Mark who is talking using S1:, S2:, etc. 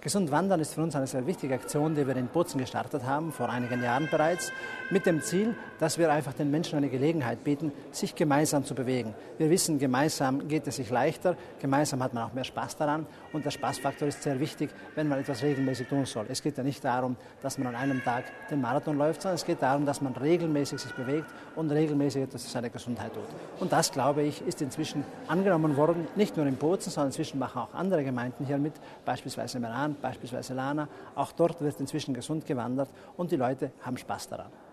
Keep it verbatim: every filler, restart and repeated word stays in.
S1: Gesund Wandern ist für uns eine sehr wichtige Aktion, die wir in Bozen gestartet haben, vor einigen Jahren bereits, mit dem Ziel, dass wir einfach den Menschen eine Gelegenheit bieten, sich gemeinsam zu bewegen. Wir wissen, gemeinsam geht es sich leichter, gemeinsam hat man auch mehr Spaß daran und der Spaßfaktor ist sehr wichtig, wenn man etwas regelmäßig tun soll. Es geht ja nicht darum, dass man an einem Tag den Marathon läuft, sondern es geht darum, dass man regelmäßig sich bewegt und regelmäßig etwas für seine Gesundheit tut. Und das, glaube ich, ist inzwischen angenommen worden, nicht nur in Bozen, sondern inzwischen machen auch andere Gemeinden hier mit, beispielsweise Meran, beispielsweise Lana. Auch dort wird inzwischen gesund gewandert und die Leute haben Spaß daran.